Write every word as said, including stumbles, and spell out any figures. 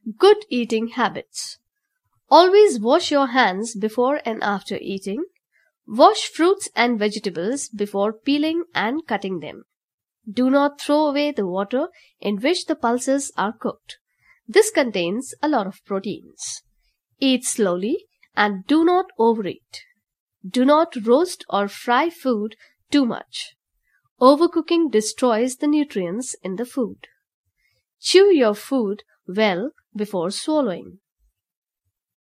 Good eating habits. Always wash your hands before and after eating. Wash fruits and vegetables before peeling and cutting them. Do not throw away the water in which the pulses are cooked. This contains a lot of proteins. Eat slowly and do not overeat. Do not roast or fry food too much. Overcooking destroys the nutrients in the food. Chew your food well before swallowing.